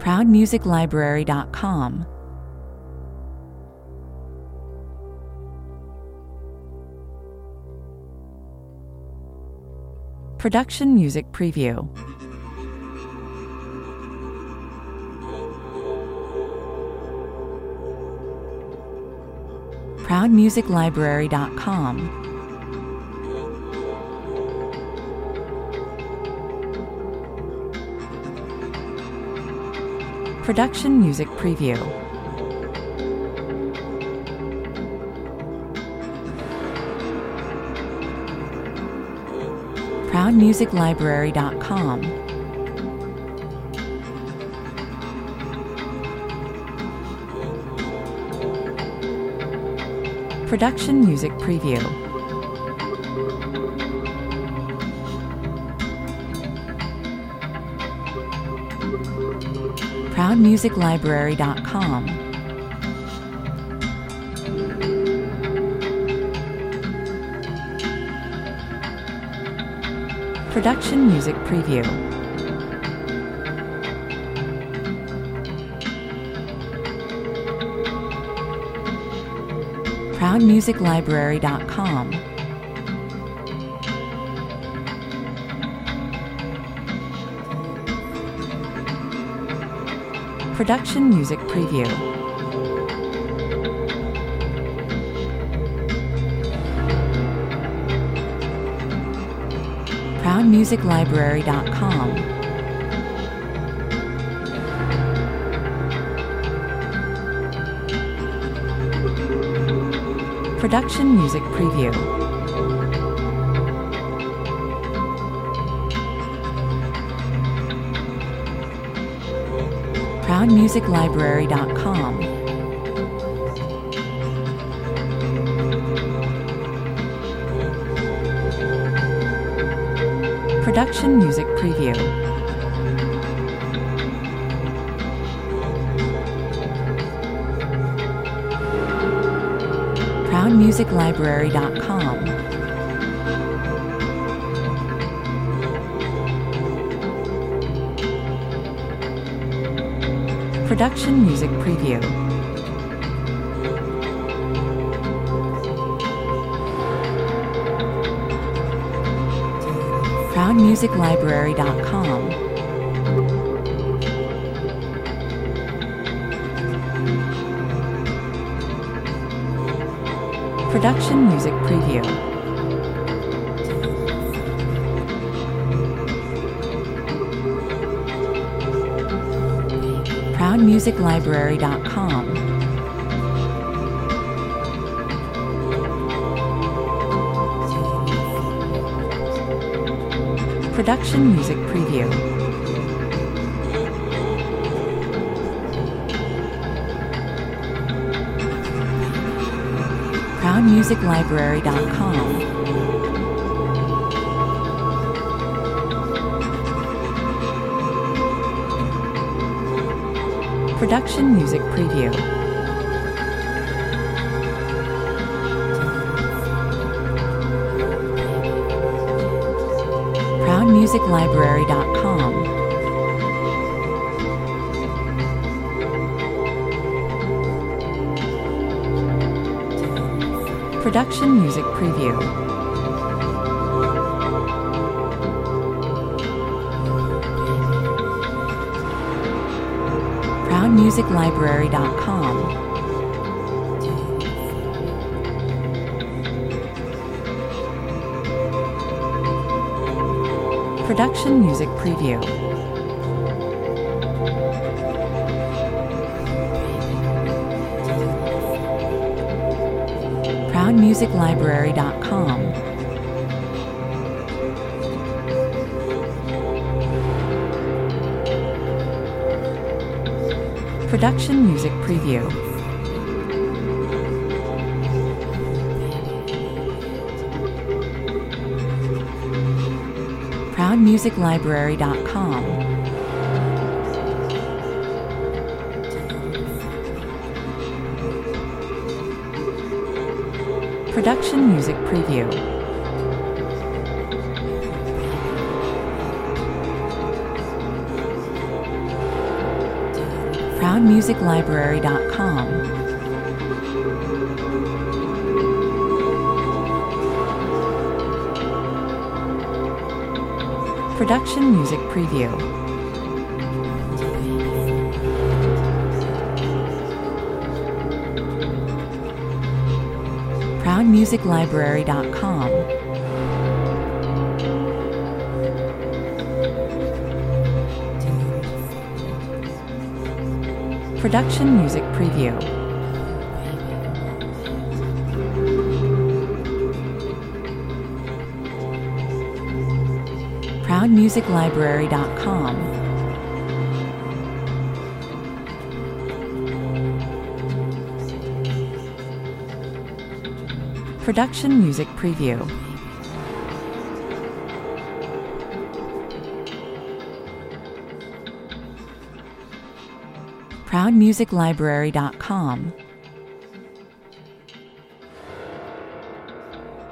ProudMusicLibrary.com. Production Music Preview. ProudMusicLibrary.com. Production Music Preview. ProudMusicLibrary.com. Production Music Preview. ProudMusicLibrary.com. Production Music Preview. ProudMusicLibrary.com. Production Music Preview. ProudMusicLibrary.com. Production Music Preview. ProudMusicLibrary.com. Production Music Preview. ProudMusicLibrary.com. Production Music Preview. ProudMusicLibrary.com. Production Music Preview. ProudMusicLibrary.com. Production Music Preview. ProudMusicLibrary.com. Production Music Preview. ProudMusicLibrary.com. Production Music Preview. ProudMusicLibrary.com. Production Music Preview. ProudMusicLibrary.com. Production Music Preview. ProudMusicLibrary.com. Production Music Preview. ProudMusicLibrary.com. Production Music Preview. ProudMusicLibrary.com. Production Music Preview. ProudMusicLibrary.com. Production Music Preview. ProudMusicLibrary.com.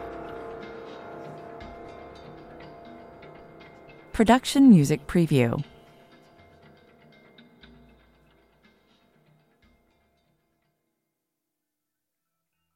Production Music Preview.